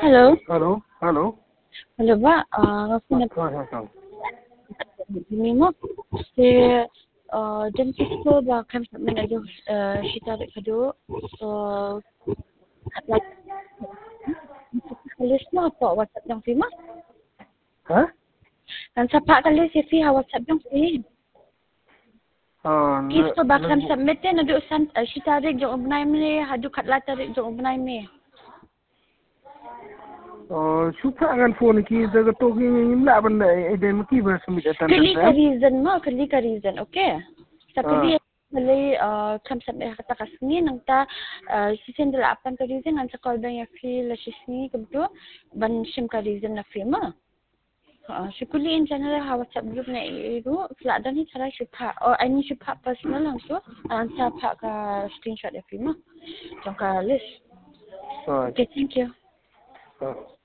Hello. Hello. Hello ba? Ngayon na mo. Si jam kita ba kami sa menajo kita kado. Like kalis mo po WhatsApp ng Fima. Hah? Kan sapa kalis si Fi WhatsApp ng Fi. Kisto ba kami submit na do san kita rig jo ubnay mi hadu katlata rig jo ubnay mi. Suka akan phone ki jaga to ki la ban iden ki ba sumit atan. Kali ka reason, okay? Sa pili malay kam sa may kata kasni nang ta sisendala apan ka reason ang sa call ba ya feel sisni kabdo ban sim ka reason na firma. Syukuli in general ha WhatsApp group na iru flat dan ni cara syukha or I mean syukha personal lang so ang sa pa ka screenshot ya firma. Jong ka list. Okay, thank you.